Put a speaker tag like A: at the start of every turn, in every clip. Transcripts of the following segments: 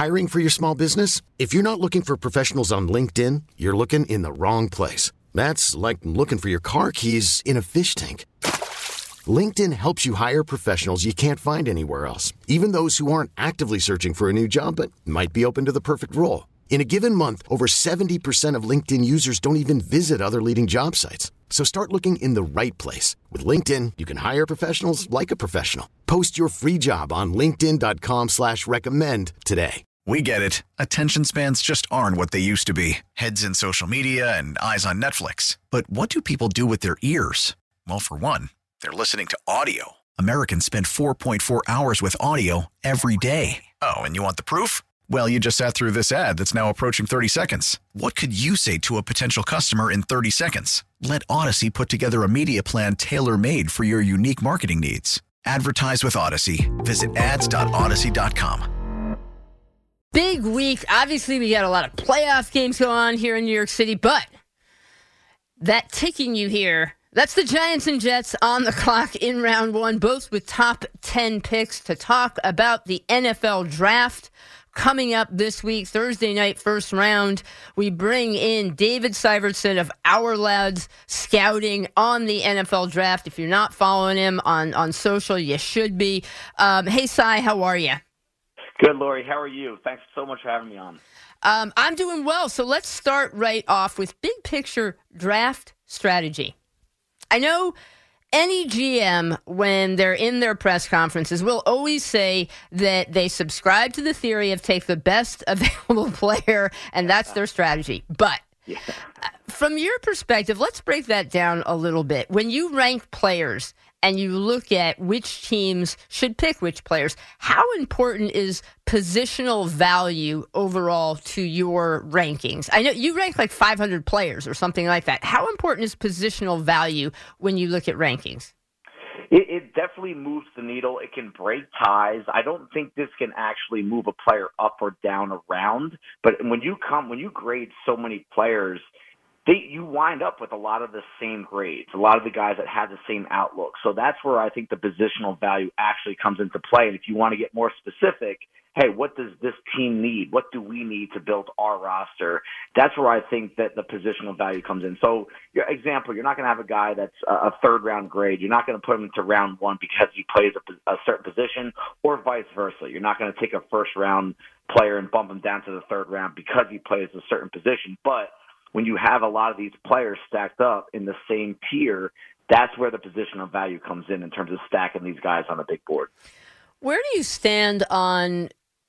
A: Hiring for your small business? If you're not looking for professionals on LinkedIn, you're looking in the wrong place. That's like looking for your car keys in a fish tank. LinkedIn helps you hire professionals you can't find anywhere else, even those who aren't actively searching for a new job but might be open to the perfect role. In a given month, over 70% of LinkedIn users don't even visit other leading job sites. So start looking in the right place. With LinkedIn, you can hire professionals like a professional. Post your free job on linkedin.com/recommend today.
B: We get it. Attention spans just aren't what they used to be. Heads in social media and eyes on Netflix. But what do people do with their ears? Well, for one, they're listening to audio. Americans spend 4.4 hours with audio every day. Oh, and you want the proof? Well, you just sat through this ad that's now approaching 30 seconds. What could you say to a potential customer in 30 seconds? Let Odyssey put together a media plan tailor-made for your unique marketing needs. Advertise with Odyssey. Visit ads.odyssey.com.
C: Big week. Obviously, we got a lot of playoff games going on here in New York City, but that ticking you hear, that's the Giants and Jets on the clock in round one, both with top 10 picks to talk about the NFL draft. Coming up this week, Thursday night, first round, we bring in David Syvertson of Our Lads Scouting on the NFL draft. If you're not following him on social, you should be. Hey, Cy, how are you?
D: Good, Lori. How are you? Thanks so much for having me on.
C: I'm doing well. So let's start right off with big picture draft strategy. I know any GM, when they're in their press conferences, will always say that they subscribe to the theory of take the best available player, and that's their strategy. But from your perspective, let's break that down a little bit. When you rank players and you look at which teams should pick which players, how important is positional value overall to your rankings? I know you rank like 500 players or something like that. How important is positional value when you look at rankings?
D: It definitely moves the needle. It can break ties. I don't think this can actually move a player up or down a round. But when you grade so many players, you wind up with a lot of the same grades, a lot of the guys that have the same outlook. So that's where I think the positional value actually comes into play. And if you want to get more specific, hey, what does this team need? What do we need to build our roster? That's where I think that the positional value comes in. So, your example, you're not going to have a guy that's a third-round grade. You're not going to put him into round one because he plays a certain position, or vice versa. You're not going to take a first-round player and bump him down to the third round because he plays a certain position. But when you have a lot of these players stacked up in the same tier, that's where the positional value comes in terms of stacking these guys on a big board.
C: Where do you stand on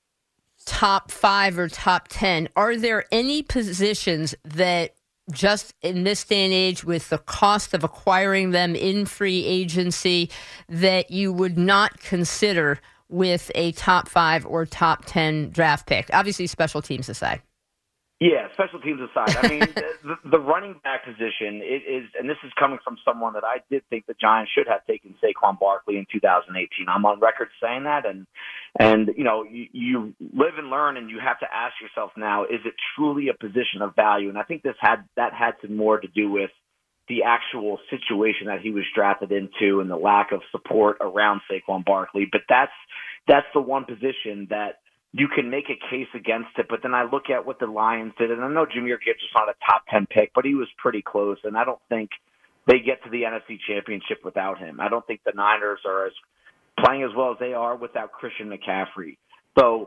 C: top 5 or top 10? Are there any positions that just in this day and age with the cost of acquiring them in free agency that you would not consider with a top 5 or top 10 draft pick? Obviously, special teams aside.
D: Yeah, special teams aside. I mean, the running back position is, and this is coming from someone that I did think the Giants should have taken Saquon Barkley in 2018. I'm on record saying that, and you know, you live and learn, and you have to ask yourself now: is it truly a position of value? And I think that had some more to do with the actual situation that he was drafted into and the lack of support around Saquon Barkley. But that's the one position that you can make a case against it, but then I look at what the Lions did, and I know Jahmyr Gibbs was not a top 10 pick, but he was pretty close, and I don't think they get to the NFC Championship without him. I don't think the Niners are playing as well as they are without Christian McCaffrey. So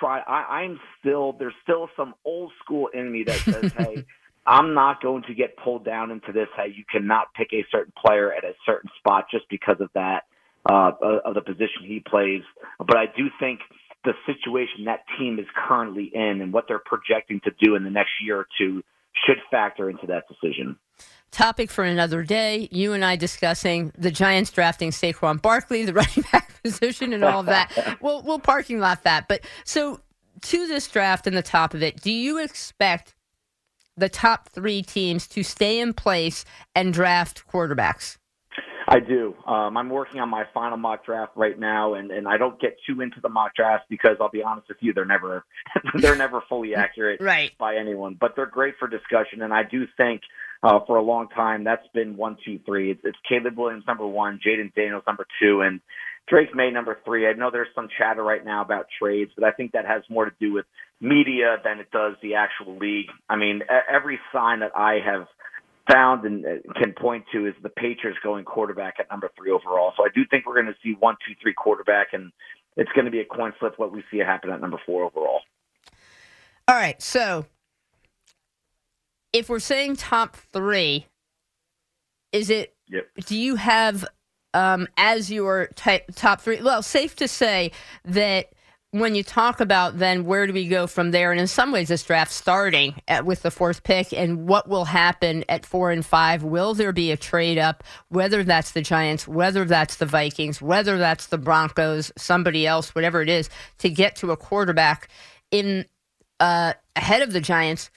D: there's still some old school in me that says, hey, I'm not going to get pulled down into this. Hey, you cannot pick a certain player at a certain spot just because of that, of the position he plays. But I do think the situation that team is currently in and what they're projecting to do in the next year or two should factor into that decision.
C: Topic for another day. You and I discussing the Giants drafting Saquon Barkley, the running back position, and all of that. We'll parking lot that. But so to this draft and the top of it, do you expect the top 3 teams to stay in place and draft quarterbacks?
D: I do. I'm working on my final mock draft right now, and I don't get too into the mock drafts because I'll be honest with you, they're never fully accurate
C: right.
D: by anyone, but they're great for discussion. And I do think for a long time that's been 1, 2, 3. It's Caleb Williams number 1, Jaden Daniels number 2, and Drake May, number 3. I know there's some chatter right now about trades, but I think that has more to do with media than it does the actual league. I mean, every sign that I have found and can point to is the Patriots going quarterback at number 3 overall. So I do think we're going to see 1, 2, 3 quarterback, and it's going to be a coin flip what we see happen at number 4 overall.
C: All right, so if we're saying top 3, is it?
D: Yep.
C: Do you have as your top 3? Well, safe to say that when you talk about then where do we go from there, and in some ways this draft starting with the 4th pick, and what will happen at 4 and 5, will there be a trade up, whether that's the Giants, whether that's the Vikings, whether that's the Broncos, somebody else, whatever it is, to get to a quarterback in ahead of the Giants?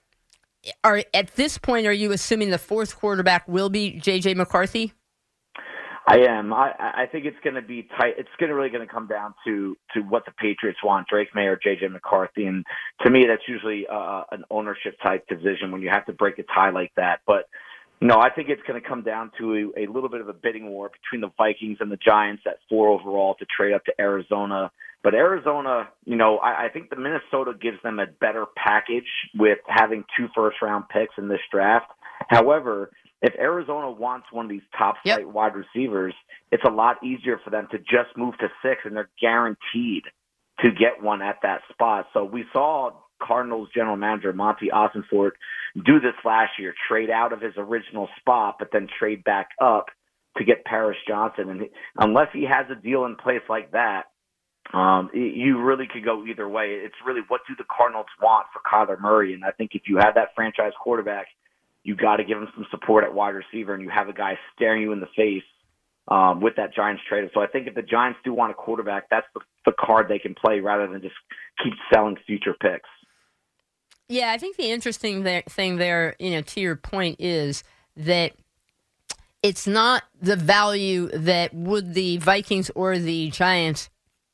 C: At this point, are you assuming the 4th quarterback will be J.J. McCarthy?
D: I am. I think it's going to be tight. It's really going to come down to what the Patriots want, Drake May or J.J. McCarthy. And to me, that's usually an ownership type decision when you have to break a tie like that. But, I think it's going to come down to a little bit of a bidding war between the Vikings and the Giants at 4 overall to trade up to Arizona. But Arizona, I think the Minnesota gives them a better package with having 2 first-round picks in this draft. However, if Arizona wants one of these top flight wide receivers, it's a lot easier for them to just move to 6, and they're guaranteed to get one at that spot. So we saw Cardinals general manager Monty Ossenfort do this last year, trade out of his original spot, but then trade back up to get Paris Johnson. And unless he has a deal in place like that, you really could go either way. It's really, what do the Cardinals want for Kyler Murray? And I think if you have that franchise quarterback, you got to give him some support at wide receiver, and you have a guy staring you in the face with that Giants trade. So I think if the Giants do want a quarterback, that's the card they can play rather than just keep selling future picks.
C: Yeah, I think the interesting thing there, to your point, is that it's not the value that would the Vikings or the Giants,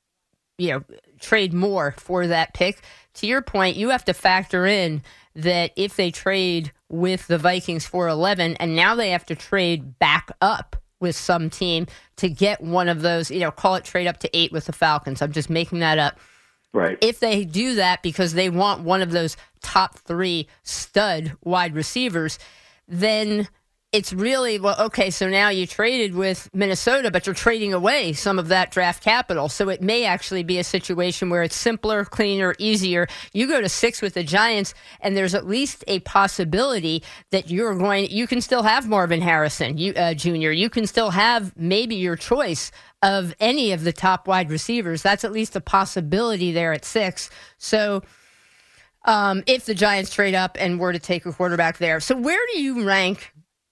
C: trade more for that pick. To your point, you have to factor in that if they trade with the Vikings for 11, and now they have to trade back up with some team to get one of those, call it trade up to 8 with the Falcons. I'm just making that up.
D: Right.
C: If they do that because they want one of those top 3 stud wide receivers, then it's really, well, okay, so now you traded with Minnesota, but you're trading away some of that draft capital. So it may actually be a situation where it's simpler, cleaner, easier. You go to 6 with the Giants, and there's at least a possibility that you can still have Marvin Harrison Jr. You can still have maybe your choice of any of the top wide receivers. That's at least a possibility there at 6. So if the Giants trade up and were to take a quarterback there. So where do you rank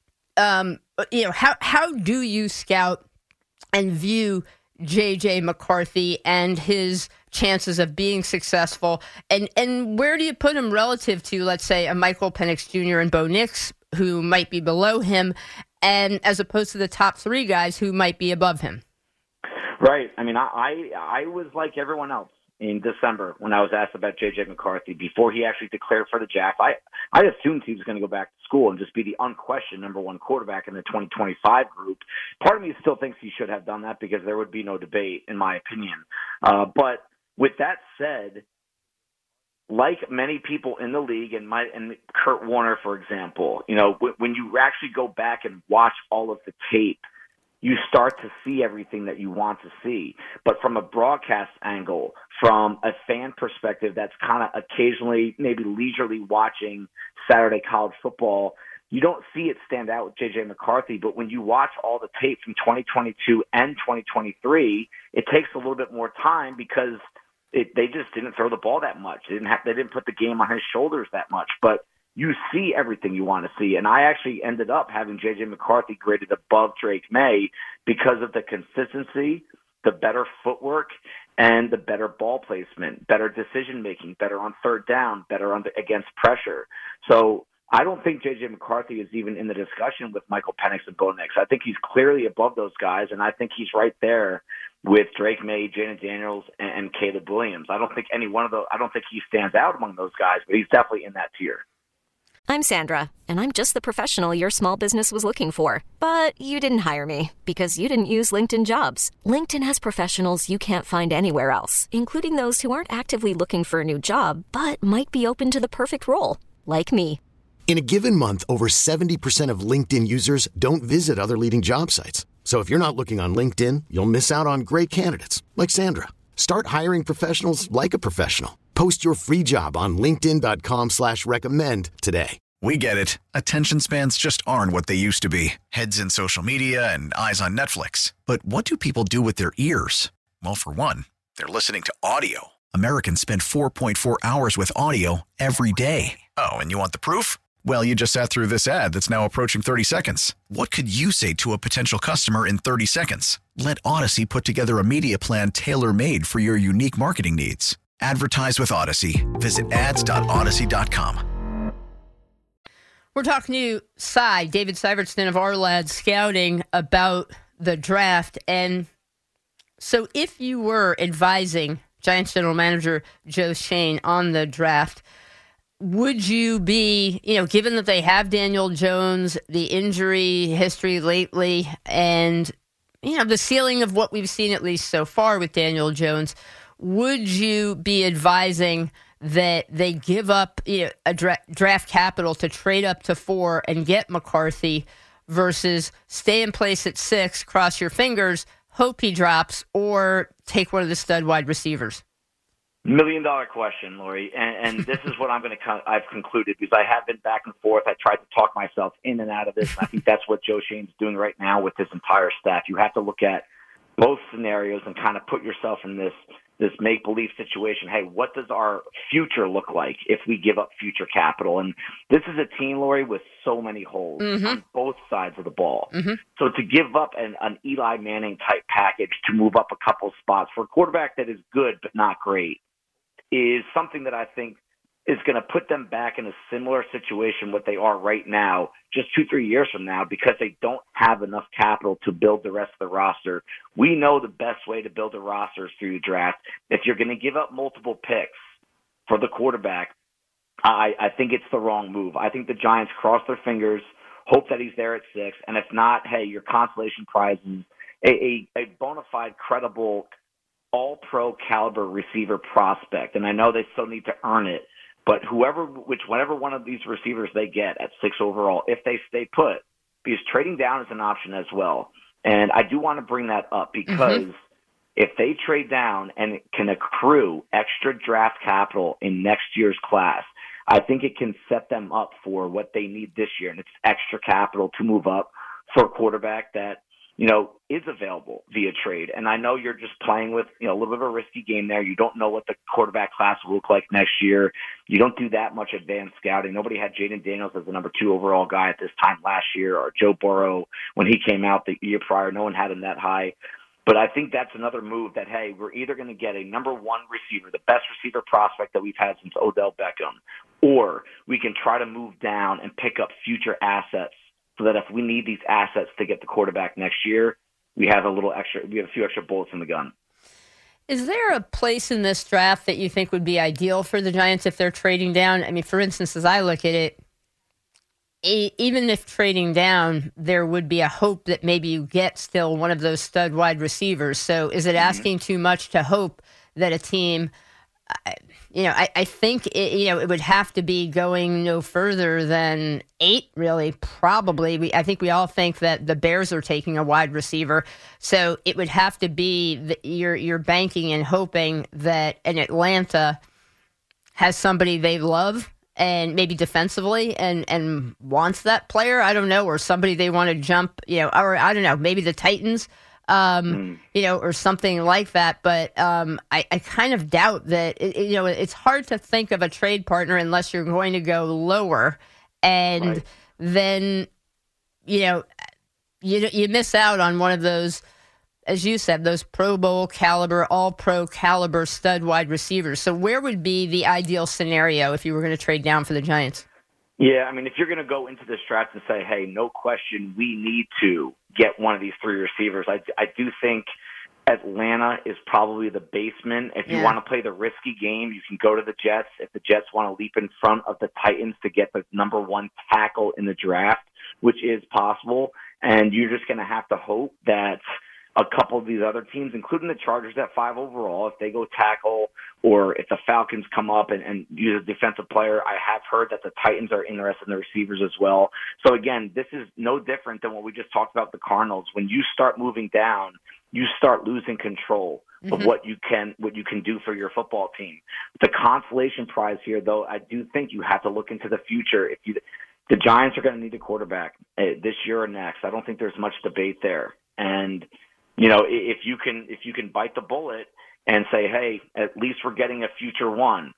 C: how do you scout and view J.J. McCarthy and his chances of being successful? And where do you put him relative to, let's say, a Michael Penix Jr. and Bo Nix, who might be below him, and as opposed to the top 3 guys who might be above him?
D: Right. I mean, I was like everyone else in December when I was asked about J.J. McCarthy before he actually declared for the draft. I assumed he was going to go back to school and just be the unquestioned number 1 quarterback in the 2025 group. Part of me still thinks he should have done that because there would be no debate, in my opinion. But with that said, like many people in the league, and Kurt Warner, for example, when you actually go back and watch all of the tape, you start to see everything that you want to see. But from a broadcast angle, from a fan perspective that's kind of occasionally maybe leisurely watching Saturday college football, you don't see it stand out with J.J. McCarthy. But when you watch all the tape from 2022 and 2023, it takes a little bit more time because they just didn't throw the ball that much. They didn't put the game on his shoulders that much. But you see everything you want to see. And I actually ended up having J.J. McCarthy graded above Drake May because of the consistency, the better footwork, and the better ball placement, better decision-making, better on third down, better against pressure. So I don't think J.J. McCarthy is even in the discussion with Michael Penix and Bo Nix. I think he's clearly above those guys, and I think he's right there with Drake May, Jaden Daniels, and Caleb Williams. I don't think any one of those – I don't think he stands out among those guys, but he's definitely in that tier.
E: I'm Sandra, and I'm just the professional your small business was looking for. But you didn't hire me because you didn't use LinkedIn Jobs. LinkedIn has professionals you can't find anywhere else, including those who aren't actively looking for a new job, but might be open to the perfect role, like me.
A: In a given month, over 70% of LinkedIn users don't visit other leading job sites. So if you're not looking on LinkedIn, you'll miss out on great candidates like Sandra. Start hiring professionals like a professional. Post your free job on linkedin.com/recommend today.
B: We get it. Attention spans just aren't what they used to be. Heads in social media and eyes on Netflix. But what do people do with their ears? Well, for one, they're listening to audio. Americans spend 4.4 hours with audio every day. Oh, and you want the proof? Well, you just sat through this ad that's now approaching 30 seconds. What could you say to a potential customer in 30 seconds? Let Odyssey put together a media plan tailor-made for your unique marketing needs. Advertise with Odyssey. Visit ads.odyssey.com.
C: We're talking to David Syvertson of Ourlads Scouting about the draft. And so if you were advising Giants general manager Joe Schoen on the draft, would you be, given that they have Daniel Jones, the injury history lately, and, the ceiling of what we've seen at least so far with Daniel Jones, would you be advising that they give up a draft capital to trade up to 4 and get McCarthy versus stay in place at 6, cross your fingers, hope he drops, or take one of the stud wide receivers?
D: $1 million question, Lori, and this is what I've concluded because I have been back and forth. I tried to talk myself in and out of this, and I think that's what Joe Schoen's doing right now with his entire staff. You have to look at both scenarios and kind of put yourself in this make-believe situation. Hey, what does our future look like if we give up future capital? And this is a team, Lori, with so many holes on both sides of the ball. So to give up an Eli Manning-type package to move up a couple spots for a quarterback that is good but not great is something that I think is going to put them back in a similar situation what they are right now, just 2-3 years from now, because they don't have enough capital to build the rest of the roster. We know the best way to build a roster is through the draft. If you're going to give up multiple picks for the quarterback, I think it's the wrong move. I think the Giants cross their fingers, hope that he's there at 6, and if not, hey, your consolation prize is a bona fide, credible, all-pro caliber receiver prospect. And I know they still need to earn it, but whatever one of these receivers they get at 6 overall, if they stay put, because trading down is an option as well. And I do want to bring that up because if they trade down and can accrue extra draft capital in next year's class, I think it can set them up for what they need this year. And it's extra capital to move up for a quarterback that, is available via trade. And I know you're just playing with, a little bit of a risky game there. You don't know what the quarterback class will look like next year. You don't do that much advanced scouting. Nobody had Jaden Daniels as the number 2 overall guy at this time last year, or Joe Burrow when he came out the year prior. No one had him that high. But I think that's another move that, hey, we're either going to get a number 1 receiver, the best receiver prospect that we've had since Odell Beckham, or we can try to move down and pick up future assets so that if we need these assets to get the quarterback next year, we have a few extra bullets in the gun.
C: Is there a place in this draft that you think would be ideal for the Giants if they're trading down? I mean, for instance, as I look at it, even if trading down, there would be a hope that maybe you get still one of those stud wide receivers. So is it asking too much to hope that a team, I think it would have to be going no further than 8, really, probably. I think we all think that the Bears are taking a wide receiver. So it would have to be that you're banking and hoping that an Atlanta has somebody they love and maybe defensively and wants that player. I don't know, or somebody they want to jump, or I don't know, maybe the Titans. Or something like that. But I kind of doubt that, it's hard to think of a trade partner unless you're going to go lower. And then, you miss out on one of those, as you said, those Pro Bowl caliber, all pro caliber stud wide receivers. So where would be the ideal scenario if you were going to trade down for the Giants?
D: Yeah, I mean, if you're going to go into this draft and say, hey, no question, we need to get one of these 3 receivers, I do think Atlanta is probably the basement. If you want to play the risky game, you can go to the Jets. If the Jets want to leap in front of the Titans to get the number one tackle in the draft, which is possible, and you're just going to have to hope that a couple of these other teams, including the Chargers at 5 overall, if they go tackle, or if the Falcons come up and use a defensive player, I have heard that the Titans are interested in the receivers as well. So again, this is no different than what we just talked about with the Cardinals. When you start moving down, you start losing control of what you can do for your football team. The consolation prize here, though, I do think you have to look into the future. The Giants are going to need a quarterback this year or next. I don't think there's much debate there. And if you can bite the bullet and say, hey, at least we're getting a future one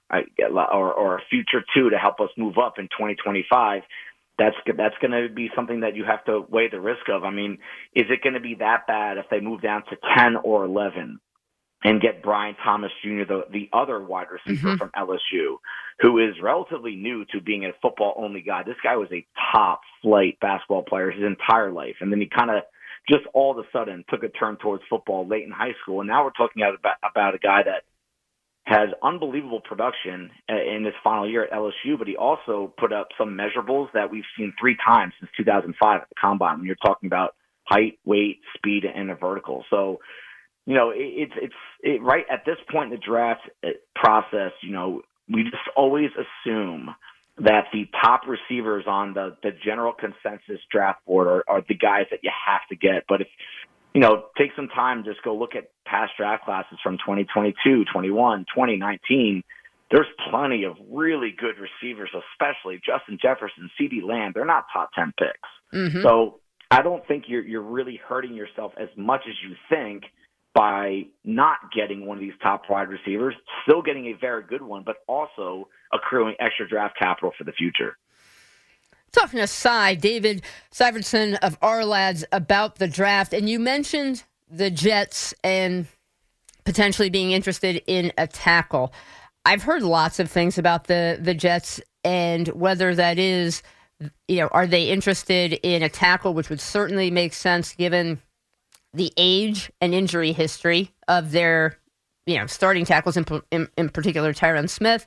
D: or a future two to help us move up in 2025. That's going to be something that you have to weigh the risk of. I mean, is it going to be that bad if they move down to 10 or 11 and get Brian Thomas Jr., the other wide receiver from LSU, who is relatively new to being a football-only guy? This guy was a top-flight basketball player his entire life, and then he kind of just all of a sudden took a turn towards football late in high school, and now we're talking about a guy that has unbelievable production in his final year at LSU, but he also put up some measurables that we've seen 3 times since 2005 at the Combine, when you're talking about height, weight, speed, and a vertical. So, it's right at this point in the draft process, we just always assume that the top receivers on the general consensus draft board are the guys that you have to get. But if take some time, just go look at past draft classes from 2022, 21, 2019. There's plenty of really good receivers, especially Justin Jefferson, CeeDee Lamb. They're not top 10 picks. So I don't think you're really hurting yourself as much as you think by not getting one of these top wide receivers, still getting a very good one, but also accruing extra draft capital for the future.
C: Talking to David Syvertson of Ourlads about the draft, and you mentioned the Jets and potentially being interested in a tackle. I've heard lots of things about the Jets and whether that is, are they interested in a tackle, which would certainly make sense given the age and injury history of their starting tackles, in particular Tyron Smith.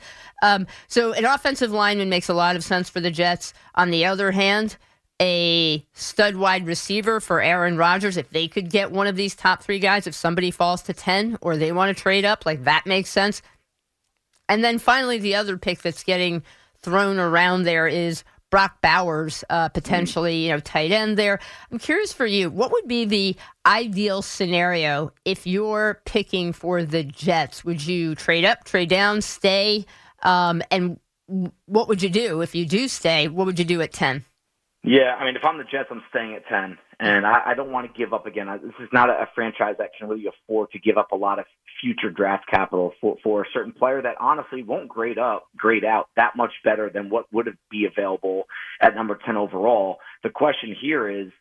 C: So an offensive lineman makes a lot of sense for the Jets. On the other hand, a stud wide receiver for Aaron Rodgers, if they could get one of these top 3 guys, if somebody falls to 10 or they want to trade up, that makes sense. And then finally, the other pick that's getting thrown around there is Brock Bowers, potentially, tight end there. I'm curious for you, what would be the ideal scenario if you're picking for the Jets? Would you trade up, trade down, stay? And what would you do if you do stay? What would you do at 10?
D: Yeah, I mean, if I'm the Jets, I'm staying at 10. And I don't want to give up again. This is not a franchise that can really afford to give up a lot of future draft capital for a certain player that honestly won't grade out that much better than what would be available at number 10 overall. The question here is,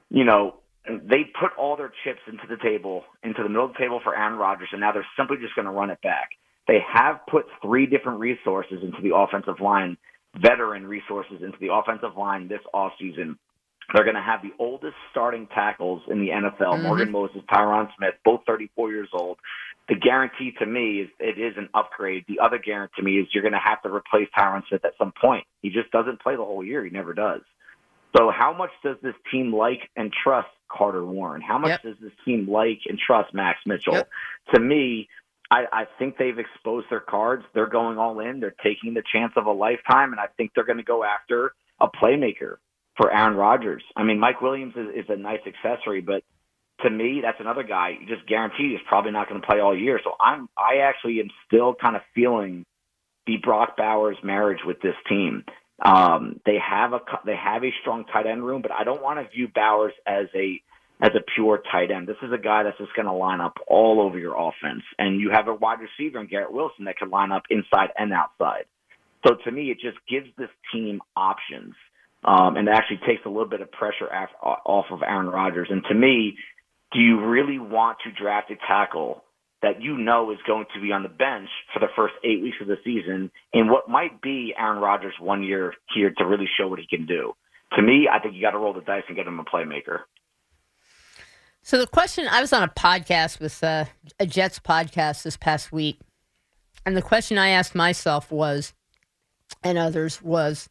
D: they put all their chips into the middle of the table for Aaron Rodgers, and now they're simply just going to run it back. They have put 3 different resources into the offensive line, veteran resources into the offensive line this offseason. They're going to have the oldest starting tackles in the NFL, Morgan Moses, Tyron Smith, both 34 years old. The guarantee to me is it is an upgrade. The other guarantee to me is you're going to have to replace Tyron Smith at some point. He just doesn't play the whole year. He never does. So how much does this team like and trust Carter Warren? How much does this team like and trust Max Mitchell? To me, I think they've exposed their cards. They're going all in. They're taking the chance of a lifetime, and I think they're going to go after a playmaker for Aaron Rodgers. I mean, Mike Williams is a nice accessory, but to me, that's another guy you just guaranteed is probably not going to play all year. So I actually am still kind of feeling the Brock Bowers marriage with this team. They have a strong tight end room, but I don't want to view Bowers as a pure tight end. This is a guy that's just going to line up all over your offense, and you have a wide receiver in Garrett Wilson that can line up inside and outside. So to me, it just gives this team options. And it actually takes a little bit of pressure off of Aaron Rodgers. And to me, do you really want to draft a tackle that is going to be on the bench for the first 8 weeks of the season in what might be Aaron Rodgers' 1 year here to really show what he can do? To me, I think you got to roll the dice and get him a playmaker.
C: So the question, I was on a podcast with a Jets podcast this past week, and the question I asked myself was, and others was,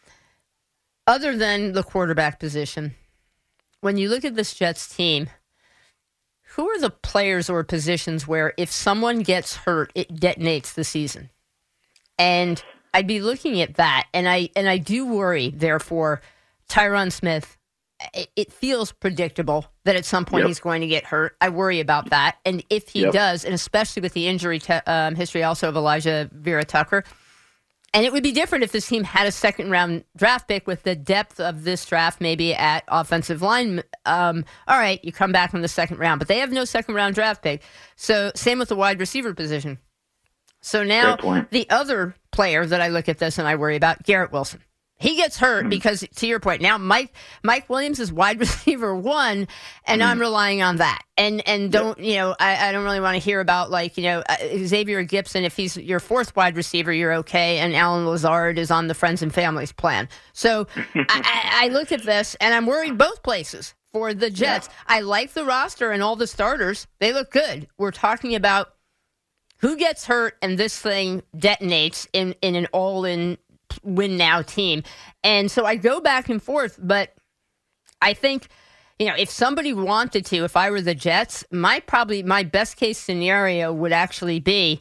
C: other than the quarterback position, when you look at this Jets team, who are the players or positions where if someone gets hurt, it detonates the season? And I'd be looking at that, and I do worry, therefore, Tyron Smith, it feels predictable that at some point he's going to get hurt. I worry about that. And if he does, and especially with the injury history also of Elijah Vera Tucker, and it would be different if this team had a second-round draft pick with the depth of this draft, maybe at offensive line. All right, you come back from the second round, but they have no second-round draft pick. So same with the wide receiver position. So now the other player that I look at this and I worry about, Garrett Wilson. He gets hurt because, to your point, now Mike Williams is wide receiver 1, and I'm relying on that. And don't, I don't really want to hear about, Xavier Gibson. If he's your 4th wide receiver, you're okay, and Alan Lazard is on the Friends and Families plan. So I look at this, and I'm worried both places for the Jets. I like the roster and all the starters. They look good. We're talking about who gets hurt, and this thing detonates in an all-in win-now team. And so I go back and forth, but I think, if somebody wanted to, if I were the Jets, my best-case scenario would actually be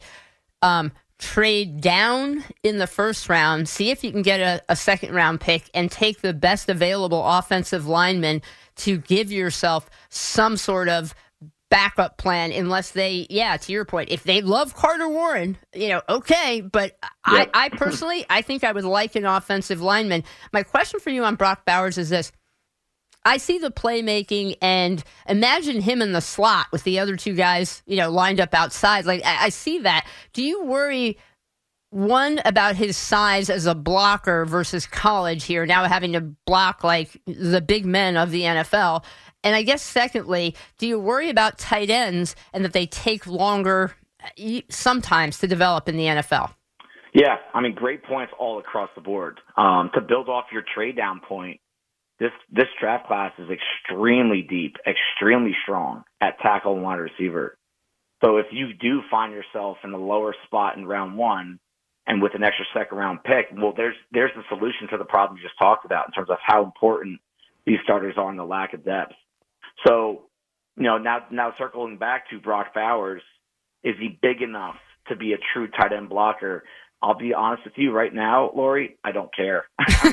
C: trade down in the first round, see if you can get a second-round pick, and take the best available offensive lineman to give yourself some sort of backup plan, unless they, to your point, if they love Carter Warren, okay, but I personally, I think I would like an offensive lineman. My question for you on Brock Bowers is this. I see the playmaking, and imagine him in the slot with the other 2 guys, lined up outside. I see that. Do you worry, one, about his size as a blocker versus college here, now having to block like the big men of the NFL? And I guess, secondly, do you worry about tight ends and that they take longer sometimes to develop in the NFL?
D: Yeah, great points all across the board. To build off your trade down point, this draft class is extremely deep, extremely strong at tackle and wide receiver. So if you do find yourself in the lower spot in round 1 and with an extra second-round pick, well, there's the solution to the problem you just talked about in terms of how important these starters are and the lack of depth. So, now circling back to Brock Bowers, is he big enough to be a true tight end blocker? I'll be honest with you right now, Lori, I don't care.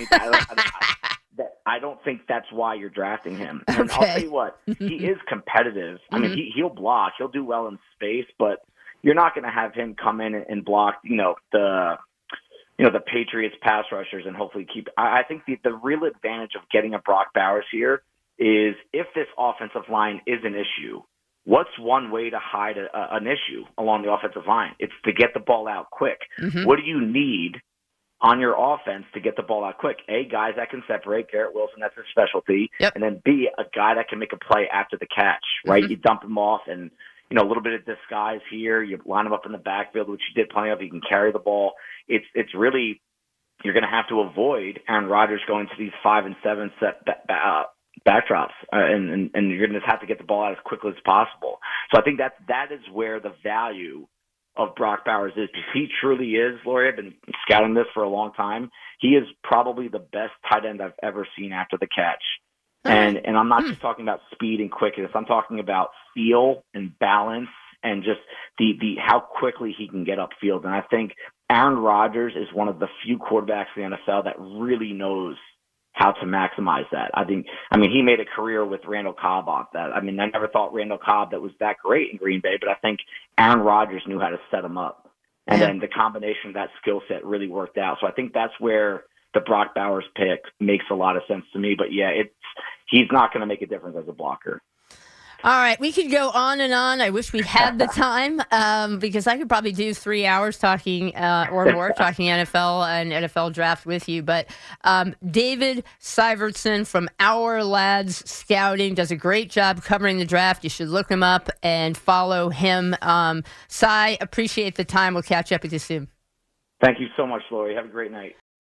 D: I don't think that's why you're drafting him. And I'll tell you what, he is competitive. He'll block. He'll do well in space, but you're not going to have him come in and block, the Patriots pass rushers and hopefully keep. I think the real advantage of getting a Brock Bowers here is if this offensive line is an issue, what's one way to hide an issue along the offensive line? It's to get the ball out quick. What do you need on your offense to get the ball out quick? A, guys that can separate. Garrett Wilson, that's his specialty. And then B, a guy that can make a play after the catch, right? You dump him off and, a little bit of disguise here. You line him up in the backfield, which you did plenty of. You can carry the ball. It's really, you're going to have to avoid Aaron Rodgers going to these 5 and 7 set backdrops, and you're going to have to get the ball out as quickly as possible. So I think that is where the value of Brock Bowers is, because he truly is, Lori, I've been scouting this for a long time. He is probably the best tight end I've ever seen after the catch. And I'm not just talking about speed and quickness. I'm talking about feel and balance and just the how quickly he can get upfield. And I think Aaron Rodgers is one of the few quarterbacks in the NFL that really knows how to maximize that. He made a career with Randall Cobb off that. I never thought Randall Cobb that was that great in Green Bay, but I think Aaron Rodgers knew how to set him up. And then the combination of that skill set really worked out. So I think that's where the Brock Bowers pick makes a lot of sense to me. But he's not going to make a difference as a blocker.
C: All right, we could go on and on. I wish we had the time because I could probably do 3 hours talking or more, talking NFL and NFL draft with you. But David Syvertson from Our Lads Scouting does a great job covering the draft. You should look him up and follow him. Cy, appreciate the time. We'll catch up with you soon.
D: Thank you so much, Lori. Have a great night.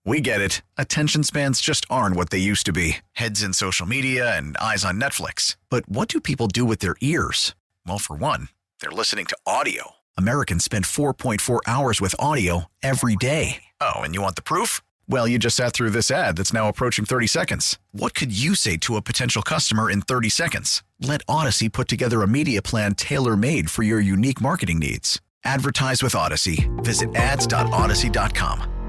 B: We get it. Attention spans just aren't what they used to be. Heads in social media and eyes on Netflix. But what do people do with their ears? Well, for one, they're listening to audio. Americans spend 4.4 hours with audio every day. Oh, and you want the proof? Well, you just sat through this ad that's now approaching 30 seconds. What could you say to a potential customer in 30 seconds? Let Odyssey put together a media plan tailor-made for your unique marketing needs. Advertise with Odyssey. Visit ads.odyssey.com.